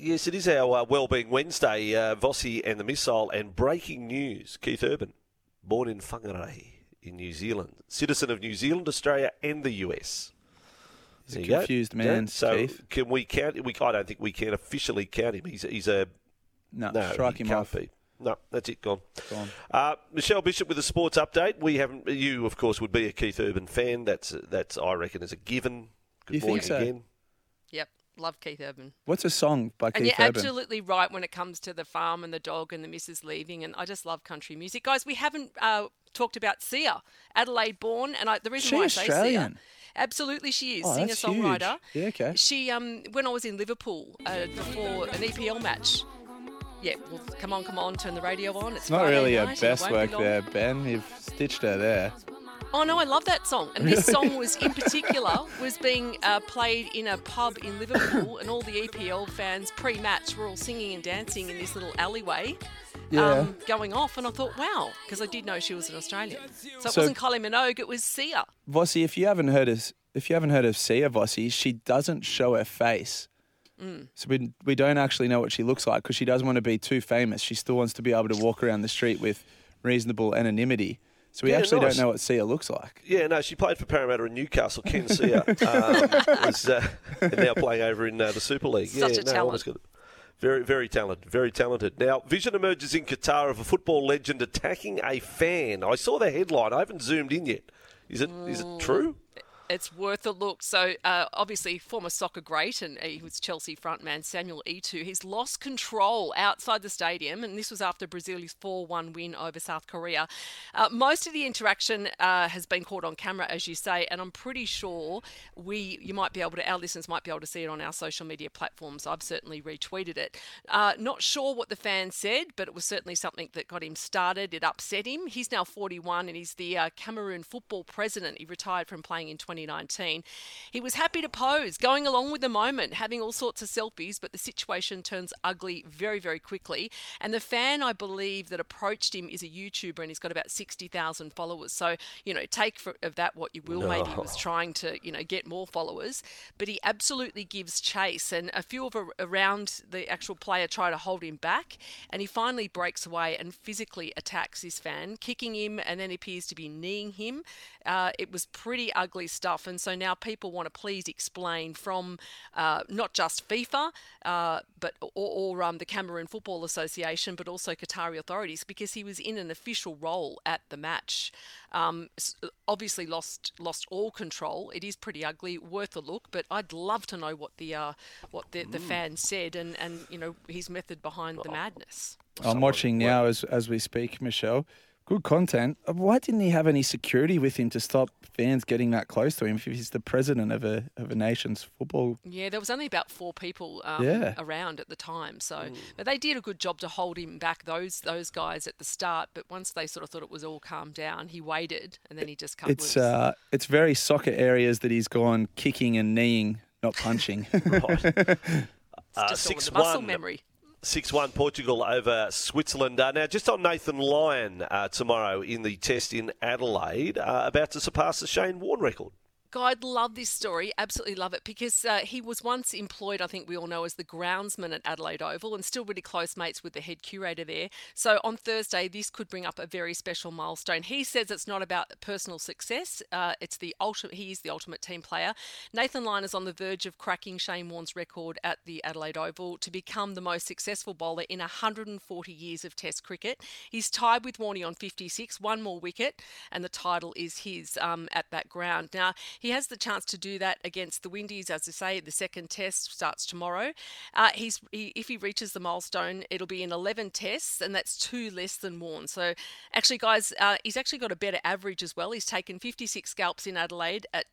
Yes, it is our Wellbeing Wednesday. Vossi and the Missile, and breaking news. Keith Urban, born in Whangarei in New Zealand, citizen of New Zealand, Australia and the US. He's a confused man, so Keith. Can we count him? I don't think we can officially count him. He's a... No, No, strike he him can't off. be. No, that's it, gone. Gone. Michelle Bishop with a sports update. You, of course, would be a Keith Urban fan. That's I reckon, is a given. Good You think morning so? again. Yep, love Keith Urban. What's a song by And Keith you're Urban? absolutely right when it comes to the farm and the dog and the missus leaving, and I just love country music. Guys, we haven't talked about Sia, Adelaide born, and the reason She why I say Sia... Australian? Absolutely, she is. Oh, that's Singer-songwriter. huge. Yeah, okay. She, when I was in Liverpool before an EPL match... Yeah, well, come on, turn the radio on. It's not Friday really her night, it best won't be work long. there, Ben. You've stitched her there. Oh no, I love that song. And this song was, in particular, was being played in a pub in Liverpool, and all the EPL fans pre-match were all singing and dancing in this little alleyway, Yeah. going off. And I thought, wow, because I did know she was an Australian. So it So- wasn't Kylie Minogue, it was Sia. Vossi, if you haven't heard of Sia Vossi, she doesn't show her face. So we don't actually know what she looks like because she doesn't want to be too famous. She still wants to be able to walk around the street with reasonable anonymity. So we actually nice. don't know what Sia looks like. Yeah, no, she played for Parramatta and Newcastle. Ken Sia was now playing over in the Super League. Such a talent. almost got it. Very, very talented. Very talented. Now, vision emerges in Qatar of a football legend attacking a fan. I saw the headline. I haven't zoomed in yet. Is it true? It's worth a look. So, obviously, former soccer great, and he was Chelsea frontman Samuel Eto'o. He's lost control outside the stadium, and this was after Brazil's 4-1 win over South Korea. Most of the interaction has been caught on camera, as you say, and I'm pretty sure our listeners might be able to see it on our social media platforms. I've certainly retweeted it. Not sure what the fan said, but it was certainly something that got him started. It upset him. He's now 41, and he's the Cameroon football president. He retired from playing in 2019. He was happy to pose, going along with the moment, having all sorts of selfies, but the situation turns ugly very, very quickly. And the fan, I believe, that approached him is a YouTuber, and he's got about 60,000 followers. So, take of that what you will. Maybe he was trying to, get more followers. But he absolutely gives chase, and a few around the actual player try to hold him back, and he finally breaks away and physically attacks his fan, kicking him, and then appears to be kneeing him. It was pretty ugly stuff. And so now people want to please explain from not just FIFA, but or the Cameroon Football Association, but also Qatari authorities, because he was in an official role at the match. Obviously lost all control. It is pretty ugly, worth a look. But I'd love to know what the fans said and his method behind the madness. I'm watching now as we speak, Michelle. Good content. Why didn't he have any security with him to stop fans getting that close to him if he's the president of a nation's football? Yeah, there was only about 4 people around at the time. So, but they did a good job to hold him back, those guys at the start. But once they sort of thought it was all calmed down, he waited and then he just cut loose. It's very soccer areas that he's gone kicking and kneeing, not punching. Right. It's just all the muscle memory. 6-1 Portugal over Switzerland. Now, just on Nathan Lyon tomorrow in the test in Adelaide, about to surpass the Shane Warne record. God, love this story. Absolutely love it, because he was once employed, I think we all know, as the groundsman at Adelaide Oval, and still really close mates with the head curator there. So on Thursday, this could bring up a very special milestone. He says it's not about personal success. It's the ultimate. He is the ultimate team player. Nathan Lyon is on the verge of cracking Shane Warne's record at the Adelaide Oval to become the most successful bowler in 140 years of Test cricket. He's tied with Warney on 56, one more wicket, and the title is his at that ground. Now, he has the chance to do that against the Windies, as I say. The second test starts tomorrow. If he reaches the milestone, it'll be in 11 tests, and that's 2 less than Warne. So, actually, guys, he's actually got a better average as well. He's taken 56 scalps in Adelaide at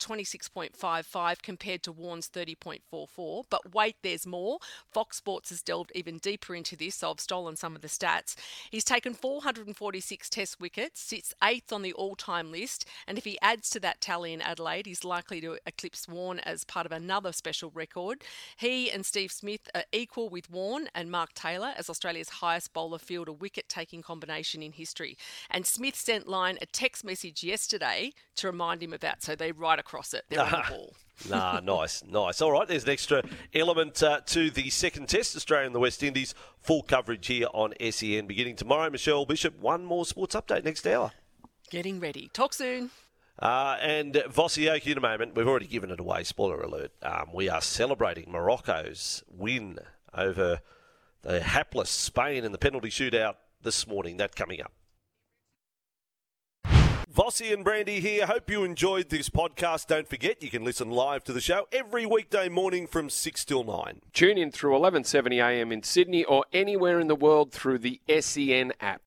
26.55 compared to Warne's 30.44. But wait, there's more. Fox Sports has delved even deeper into this, so I've stolen some of the stats. He's taken 446 test wickets, sits 8th on the all-time list, and if he adds to that tally in Adelaide, He's likely to eclipse Warne as part of another special record. He and Steve Smith are equal with Warne and Mark Taylor as Australia's highest bowler fielder wicket-taking combination in history. And Smith sent Lyon a text message yesterday to remind him of that, so they're right across it. They're on the ball. Nice. All right, there's an extra element to the second test, Australia and the West Indies. Full coverage here on SEN beginning tomorrow. Michelle Bishop, one more sports update next hour. Getting ready. Talk soon. And Vossi Oki in a moment. We've already given it away, spoiler alert. We are celebrating Morocco's win over the hapless Spain in the penalty shootout this morning. That coming up. Vossi and Brandy here. Hope you enjoyed this podcast. Don't forget, you can listen live to the show every weekday morning from 6 till 9. Tune in through 11:70 a.m. in Sydney or anywhere in the world through the SEN app.